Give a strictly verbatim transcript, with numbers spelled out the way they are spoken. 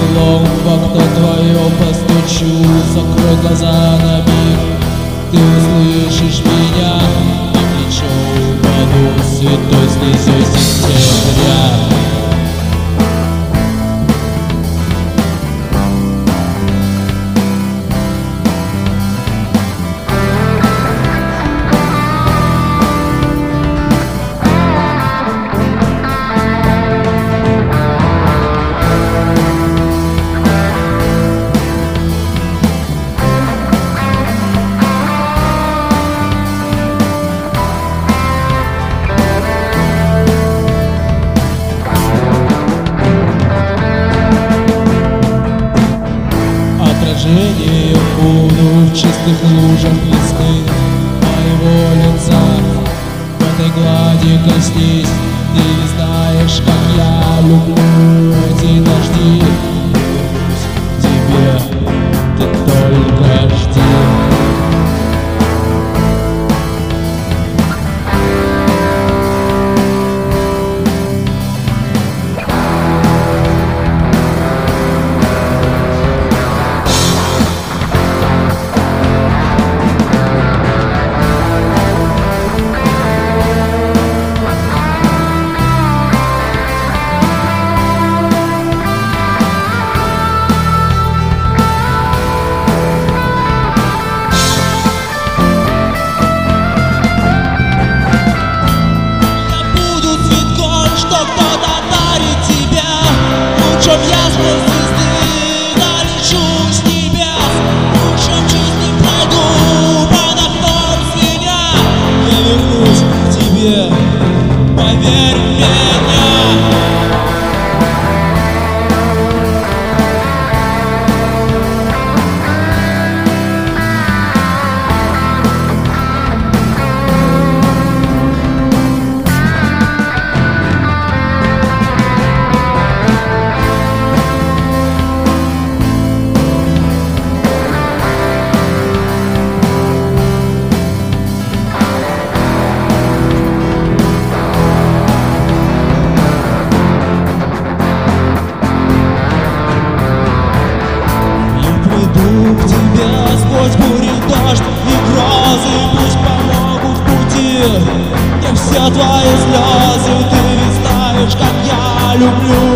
стеклом в окно твое постучу. Закрой глаза на миг, ты услышишь меня, и в плечо упаду святой слезой сентября. Отражение буду в чистых лужах весны моего лица. В этой глади коснись, ты не знаешь, как я люблю эти дожди. Вернусь к тебе, ты только жди. Лучом ясной звезды налечу с небес, лучом чистым пройду под окном меня. Я вернусь к тебе, поверь в меня. Сквозь бури, дождь и грозы, пусть помогут в пути. Мне все твои слезы, ты ведь знаешь, как я люблю